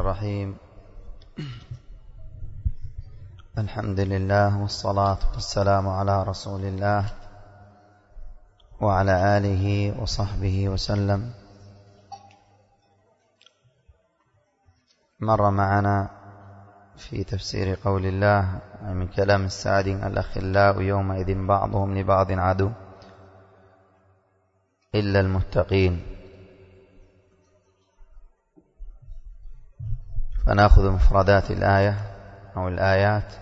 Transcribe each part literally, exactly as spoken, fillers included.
الرحيم. الحمد لله والصلاة والسلام على رسول الله وعلى آله وصحبه وسلم. مر معنا في تفسير قول الله من كلام السعدي: الأخلاء يومئذ بعضهم لبعض عدو إلا المتقين. فنأخذ مفردات الآية أو الآيات.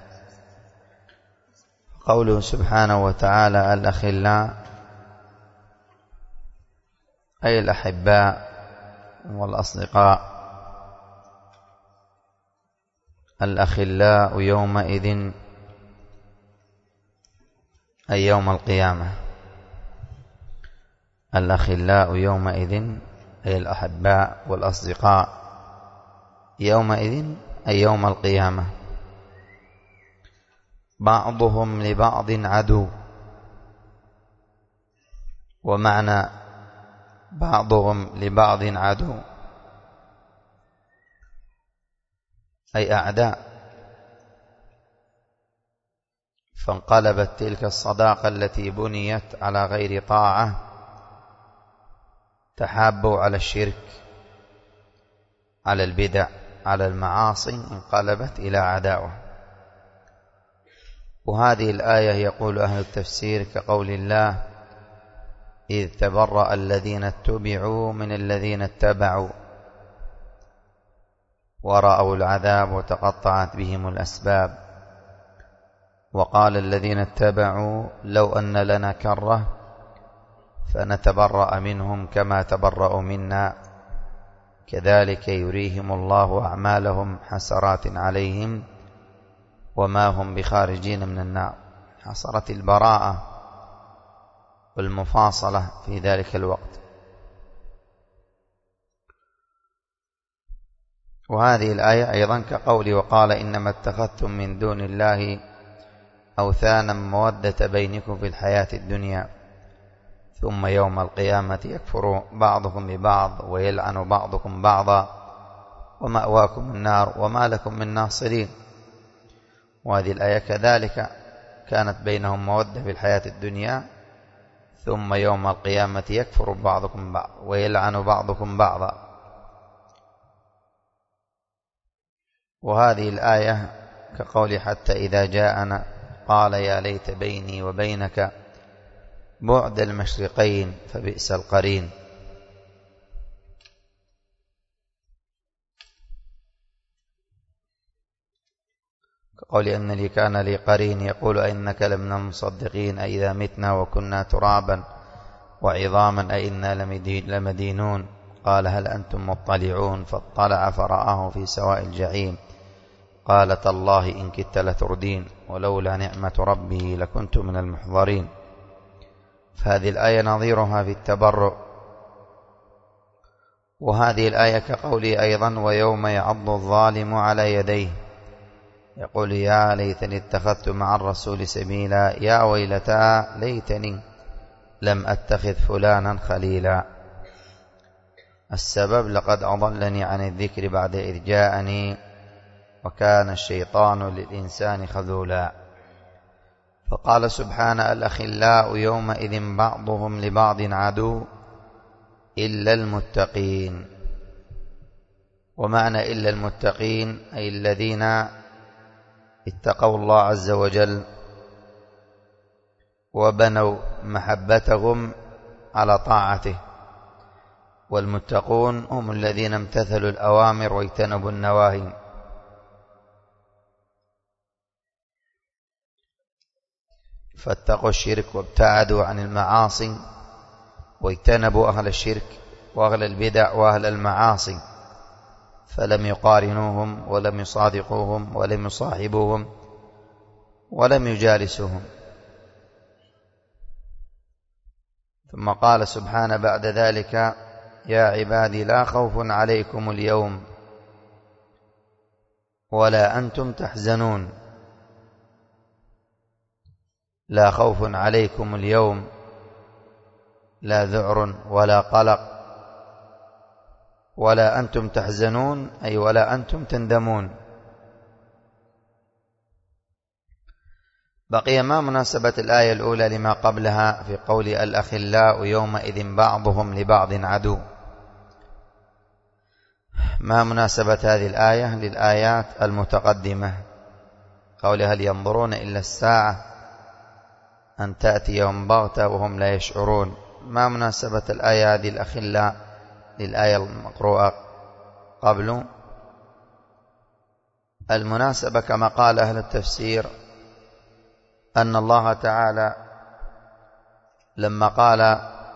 قوله سبحانه وتعالى: الأخلاء، أي الأحباء والأصدقاء. الأخلاء يومئذ أي يوم القيامة. الأخلاء يومئذ أي الأحباء والأصدقاء يومئذ أي يوم القيامة. بعضهم لبعض عدو، ومعنى بعضهم لبعض عدو أي أعداء. فانقلبت تلك الصداقة التي بنيت على غير طاعة، تحابوا على الشرك، على البدع، على المعاصي، انقلبت إلى عداوة. وهذه الآية يقول أهل التفسير كقول الله: إذ تبرأ الذين اتبعوا من الذين اتبعوا ورأوا العذاب وتقطعت بهم الأسباب. وقال الذين اتبعوا لو أن لنا كرة فنتبرأ منهم كما تبرأوا منا كذلك يريهم الله أعمالهم حسرات عليهم وما هم بخارجين من النار. حصلت البراءة والمفاصلة في ذلك الوقت. وهذه الآية أيضا كقول: وقال إنما اتخذتم من دون الله أوثانا مودة بينكم في الحياة الدنيا ثم يوم القيامة يكفر بعضكم ببعض ويلعن بعضكم بعضا ومأواكم النار وما لكم من ناصرين. وهذه الآية كذلك كانت بينهم مودة في الحياة الدنيا، ثم يوم القيامة يكفر بعضكم بعض ويلعن بعضكم بعضا. وهذه الآية كقول: حتى إذا جاءنا قال يا ليت بيني وبينك بعد المشرقين فبئس القرين. كقول: أن لي كان لي قرين يقول أئنك لمن المصدقين أئذا متنا وكنا ترابا وعظاما أئنا لمدينون. قال: هل أنتم مطلعون؟ فاطلع فرآه في سواء الجحيم قال: تالله إن كدت لتردين ولولا نعمة ربي لكنت من المحضرين. فهذه الآية نظيرها في التبرؤ. وهذه الآية كقولي أيضا: ويوم يعض الظالم على يديه يقول يا ليتني اتخذت مع الرسول سبيلا يا ويلتى ليتني لم أتخذ فلانا خليلا. السبب: لقد أضلني عن الذكر بعد إذ جاءني وكان الشيطان للإنسان خذولا. فقال سبحانه: الأخلاء يومئذ بعضهم لبعض عدو إلا المتقين. ومعنى إلا المتقين أي الذين اتقوا الله عز وجل وبنوا محبتهم على طاعته. والمتقون هم الذين امتثلوا الأوامر واجتنبوا النواهي. فاتقوا الشرك وابتعدوا عن المعاصي واجتنبوا أهل الشرك وأهل البدع وأهل المعاصي، فلم يقارنوهم ولم يصادقوهم ولم يصاحبوهم ولم يجالسوهم. ثم قال سبحانه بعد ذلك: يا عبادي لا خوف عليكم اليوم ولا أنتم تحزنون. لا خوف عليكم اليوم، لا ذعر ولا قلق ولا أنتم تحزنون أي ولا أنتم تندمون. بقي ما مناسبة الآية الأولى لما قبلها في قول الأخلاء يومئذ بعضهم لبعض عدو؟ ما مناسبة هذه الآية للآيات المتقدمة؟ قول هل ينظرون إلا الساعة أن تأتي يوم بغتة وهم لا يشعرون. ما مناسبة الآية هذه الأخلاء للآية المقروءة قبل؟ المناسبة كما قال أهل التفسير أن الله تعالى لما قال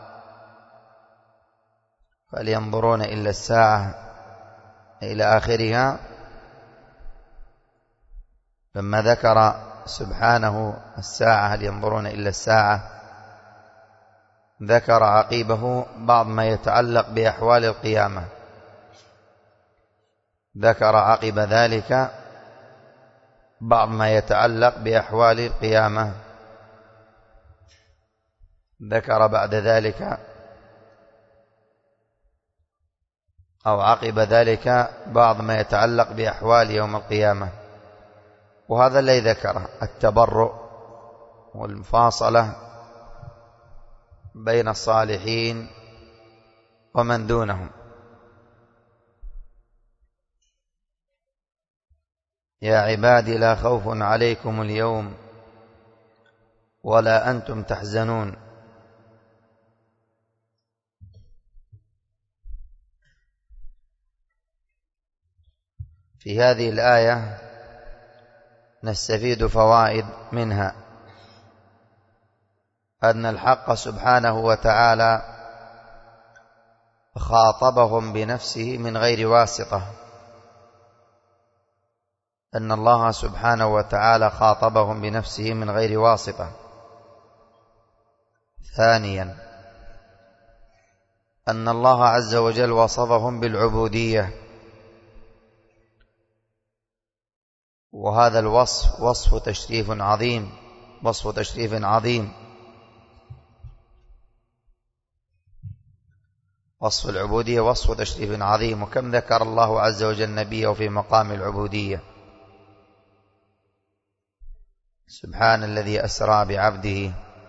فلينظرون إلا الساعة إلى آخرها، لما ذكر سبحانه الساعة هل ينظرون إلا الساعة ذكر عقيبه بعض ما يتعلق بأحوال القيامة. ذكر عقب ذلك بعض ما يتعلق بأحوال القيامة. ذكر بعد ذلك أو عقب ذلك بعض ما يتعلق بأحوال يوم القيامة، وهذا الذي ذكره التبرؤ والمفاصلة بين الصالحين ومن دونهم. يا عبادي لا خوف عليكم اليوم ولا أنتم تحزنون. في هذه الآية نستفيد فوائد، منها أن الحق سبحانه وتعالى خاطبهم بنفسه من غير واسطة، أن الله سبحانه وتعالى خاطبهم بنفسه من غير واسطة. ثانيا أن الله عز وجل وصفهم بالعبودية، وهذا الوصف وصف تشريف عظيم، وصف تشريف عظيم. وصف العبودية وصف تشريف عظيم، وكم ذكر الله عز وجل نبيه في مقام العبودية. سبحان الذي أسرى بعبده،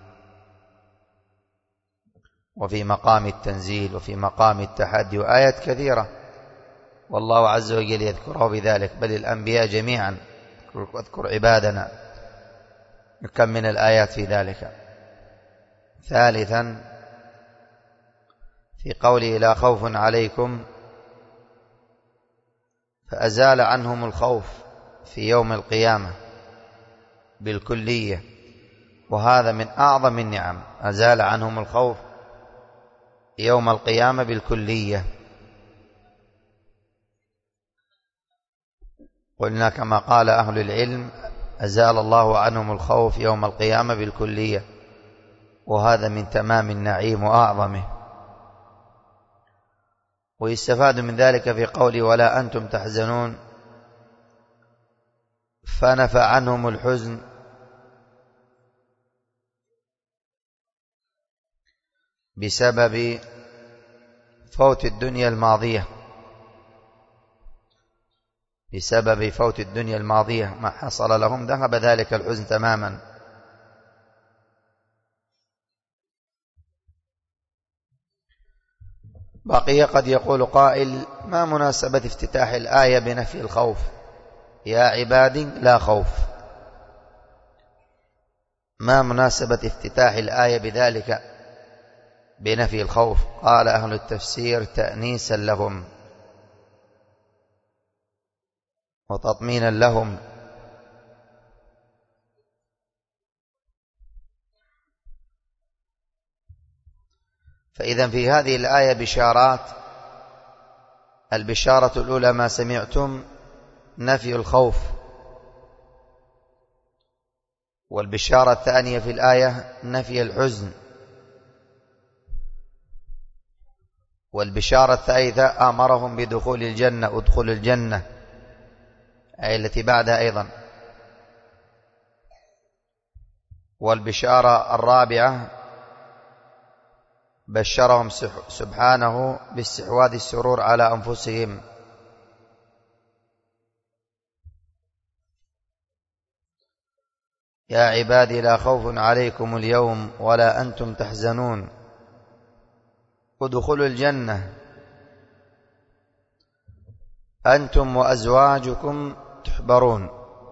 وفي مقام التنزيل وفي مقام التحدي، وآيات كثيرة والله عز وجل يذكره بذلك، بل الأنبياء جميعا واذكر عبادنا، كم من الآيات في ذلك. ثالثا في قوله لا خوف عليكم فأزال عنهم الخوف في يوم القيامة بالكلية، وهذا من أعظم النعم، أزال عنهم الخوف يوم القيامة بالكلية. قلنا كما قال أهل العلم أزال الله عنهم الخوف يوم القيامة بالكلية، وهذا من تمام النعيم وأعظمه. ويستفاد من ذلك في قوله ولا أنتم تحزنون، فنفى عنهم الحزن بسبب فوت الدنيا الماضية، بسبب فوت الدنيا الماضية ما حصل لهم ذهب ذلك الحزن تماما. بقي قد يقول قائل ما مناسبة افتتاح الآية بنفي الخوف؟ يا عبادي لا خوف. ما مناسبة افتتاح الآية بذلك بنفي الخوف؟ قال أهل التفسير تأنيسا لهم وتطمينا لهم، فإذا في هذه الآية بشارات. البشارة الأولى ما سمعتم نفي الخوف، والبشارة الثانية في الآية نفي الحزن، والبشارة الثالثة آمرهم بدخول الجنة، ادخلوا الجنة، أي التي بعدها أيضا. والبشارة الرابعة بشرهم سبحانه باستحواذ السرور على أنفسهم. يا عبادي لا خوف عليكم اليوم ولا أنتم تحزنون ادخلوا الجنة أنتم وأزواجكم تحبرون.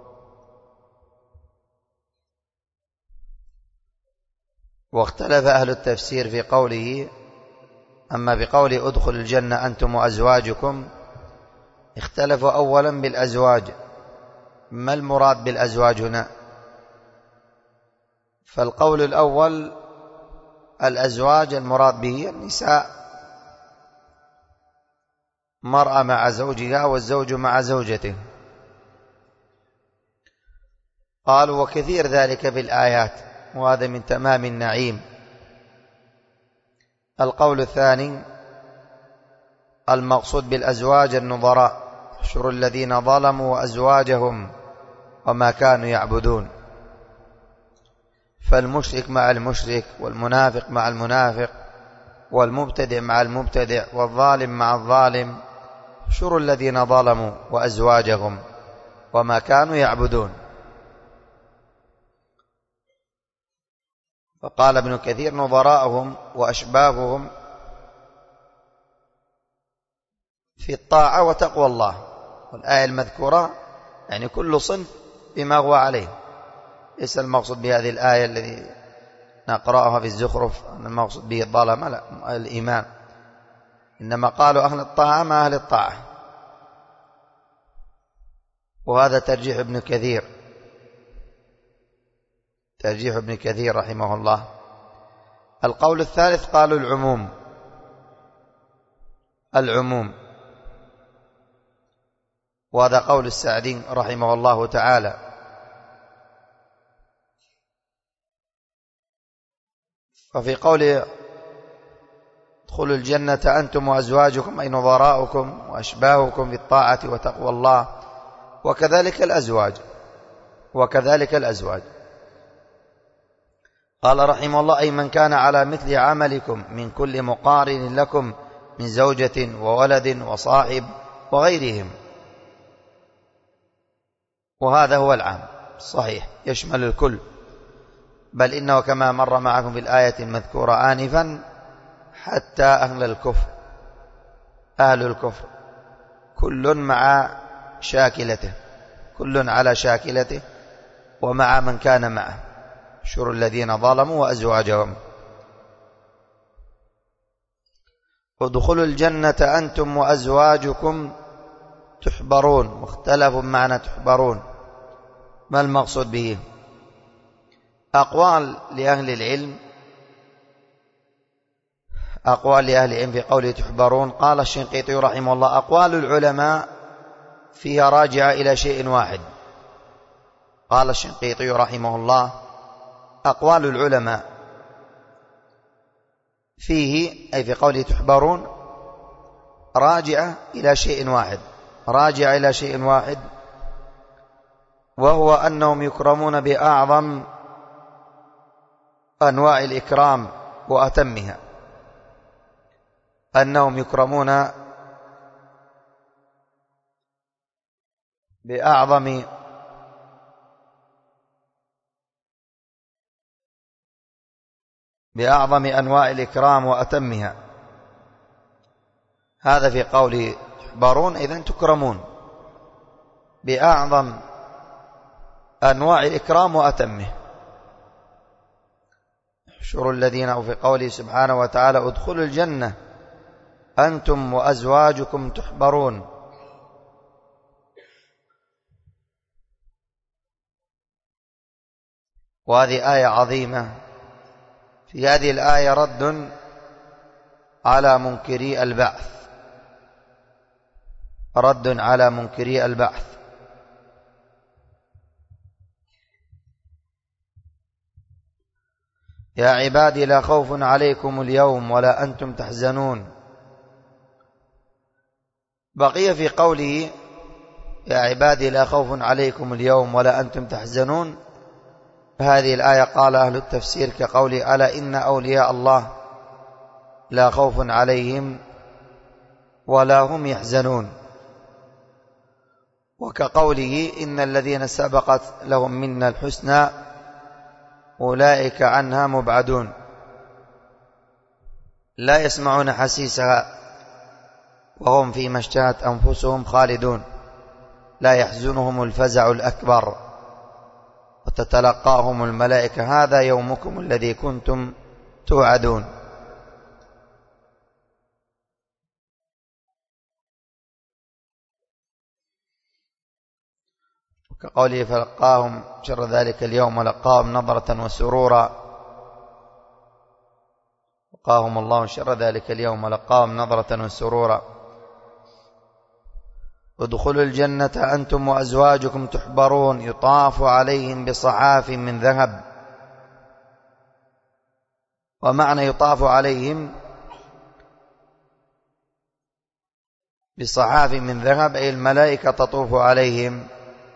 واختلف أهل التفسير في قوله، أما بقوله ادخلوا الجنة أنتم وأزواجكم اختلفوا أولا بالأزواج، ما المراد بالأزواج هنا؟ فالقول الأول الأزواج المراد به النساء، مرأة مع زوجها والزوج مع زوجته. قالوا وكثير ذلك في الآيات، وهذا من تمام النعيم. القول الثاني المقصود بالأزواج النظراء، احشروا الذين ظلموا وأزواجهم وما كانوا يعبدون، فالمشرك مع المشرك والمنافق مع المنافق والمبتدع مع المبتدع والظالم مع الظالم، احشروا الذين ظلموا وأزواجهم وما كانوا يعبدون. فقال ابن كثير نظراءهم وأشباههم في الطاعة وتقوى الله، والآية المذكورة يعني كل صنف بما هو عليه، ليس المقصود بهذه الآية الذي نقرأها في الزخرف أن المقصود به الظلم، لا، الإيمان، إنما قالوا أهل الطاعة مع أهل الطاعة، وهذا ترجيح ابن كثير، ترجيح ابن كثير رحمه الله. القول الثالث قالوا العموم، العموم، وهذا قول السعدي رحمه الله تعالى. ففي قول ادخلوا الجنة أنتم وأزواجكم أي نظراؤكم وأشباهكم في الطاعة وتقوى الله، وكذلك الأزواج، وكذلك الأزواج. قال رحمه الله أي من كان على مثل عملكم من كل مقارن لكم من زوجة وولد وصاحب وغيرهم، وهذا هو العام صحيح يشمل الكل، بل إنه كما مر معكم في الآية المذكورة آنفا حتى أهل الكفر، أهل الكفر كل مع شاكلته، كل على شاكلته ومع من كان معه، احشروا الذين ظلموا وأزواجهم. ادخلوا الجنة أنتم وأزواجكم تحبرون، مختلف معنى تحبرون، ما المقصود به؟ أقوال لأهل العلم، أقوال لأهل العلم في قوله تحبرون. قال الشنقيطي رحمه الله أقوال العلماء فيها راجعة إلى شيء واحد. قال الشنقيطي رحمه الله أقوال العلماء فيه أي في قوله تحبرون راجعة إلى شيء واحد، راجعة إلى شيء واحد وهو أنهم يكرمون بأعظم أنواع الإكرام وأتمها، أنهم يكرمون بأعظم بأعظم أنواع الإكرام وأتمها. هذا في قوله تحبرون، إذن تكرمون بأعظم أنواع الإكرام وأتمه. احشروا الذين، أو في قوله سبحانه وتعالى ادخلوا الجنة أنتم وأزواجكم تحبرون. وهذه آية عظيمة. في هذه الآية رد على منكري البعث، رد على منكري البعث. يا عبادي لا خوف عليكم اليوم ولا أنتم تحزنون. بقي في قوله يا عبادي لا خوف عليكم اليوم ولا أنتم تحزنون، هذه الآية قال أهل التفسير كقوله ألا إن أولياء الله لا خوف عليهم ولا هم يحزنون. وكقوله إن الذين سبقت لهم منا الحسنى أولئك عنها مبعدون، لا يسمعون حسيسها وهم فيما اشتهت أنفسهم خالدون، لا يحزنهم الفزع الأكبر، وتتلقاهم الملائكة هذا يومكم الذي كنتم توعدون. كقوله فلقاهم شر ذلك اليوم ولقاهم نظرة وسرورا، وقاهم الله شر ذلك اليوم ولقاهم نظرة وسرورا. ادخلوا الجنة أنتم وأزواجكم تحبرون يطاف عليهم بصحاف من ذهب. ومعنى يطاف عليهم بصحاف من ذهب أي الملائكة تطوف عليهم.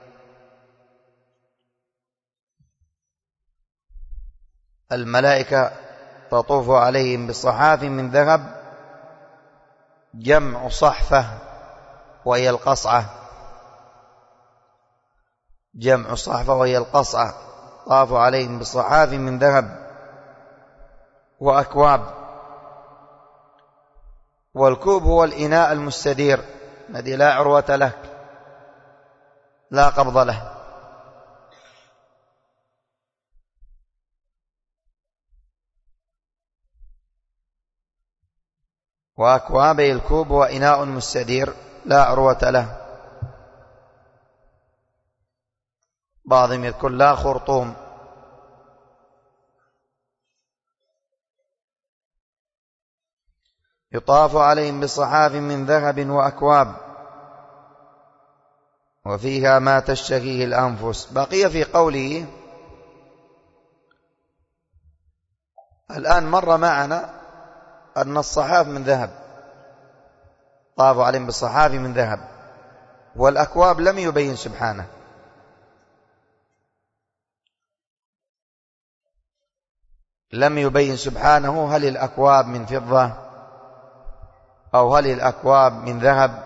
الملائكة تطوف عليهم بصحاف من ذهب، جمع صحفة وهي القصعة، جمع صحفة وهي القصعة. طافوا عليهم بصحاف من ذهب وأكواب. والكوب هو الإناء المستدير الذي لا عروة له لا قبض له. وأكواب الكوب هو إناء مستدير لا عروة له. بعضهم يذكر لا خرطوم. يطاف عليهم بصحاف من ذهب وأكواب وفيها ما تشتهيه الأنفس. بقي في قوله الآن مر معنا أن الصحاف من ذهب، طافوا عليهم بالصحاف من ذهب، والأكواب لم يبين سبحانه. لم يبين سبحانه هل الأكواب من فضة أو هل الأكواب من ذهب.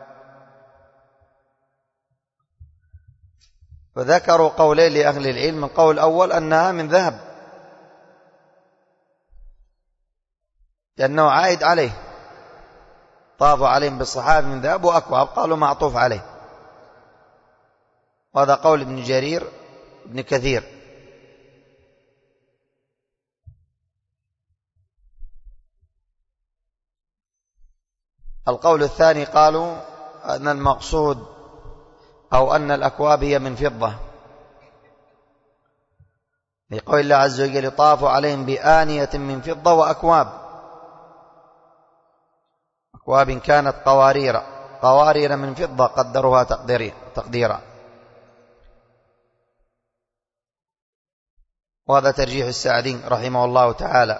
فذكروا قولين لأهل العلم. القول الأول أنها من ذهب لأنه عائد عليه، طافوا عليهم بالصحاف من ذهب وأكواب، قالوا معطوف عليه. وهذا قول ابن جرير ابن كثير. القول الثاني قالوا أن المقصود أو أن الأكواب هي من فضة، لقول الله عز وجل طافوا عليهم بآنية من فضة وأكواب. أكواب كانت قوارير، قوارير من فضة قدروها تقديرا. وهذا ترجيح السعدي رحمه الله تعالى.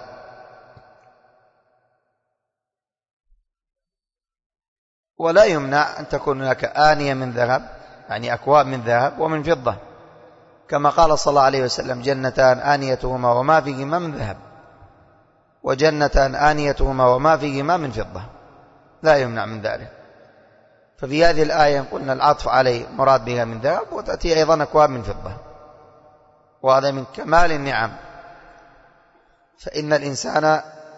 ولا يمنع أن تكون هناك آنية من ذهب، يعني أكواب من ذهب ومن فضة، كما قال صلى الله عليه وسلم جنتان آنيتهما وما فيهما من ذهب، وجنتان آنيتهما وما فيهما من فضة، لا يمنع من ذلك. ففي هذه الآية قلنا العطف عليه مراد بها من ذهب، وتأتي أيضا أكواب من فضة، وهذا من كمال النعم. فإن الإنسان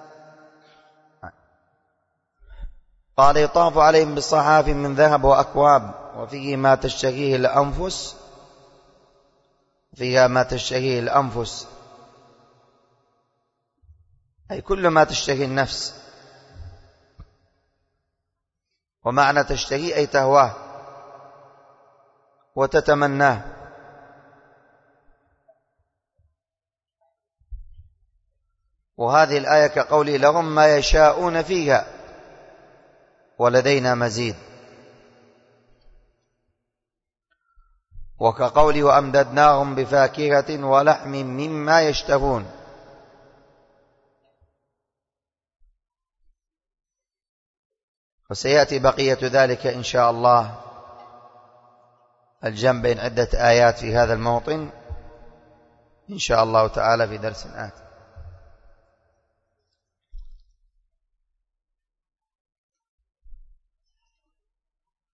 قال يطاف عليهم بالصحاف من ذهب وأكواب وفيه ما تشتهيه الأنفس، فيها ما تشتهيه الأنفس أي كل ما تشتهي النفس. ومعنى تشتهي أي تهواه وتتمناه. وهذه الآية كقولي لهم ما يشاءون فيها ولدينا مزيد. وكقولي وأمددناهم بفاكهة ولحم مما يشتهون. وسيأتي بقية ذلك إن شاء الله الجمع بين عدة آيات في هذا الموطن إن شاء الله تعالى في درس آتي.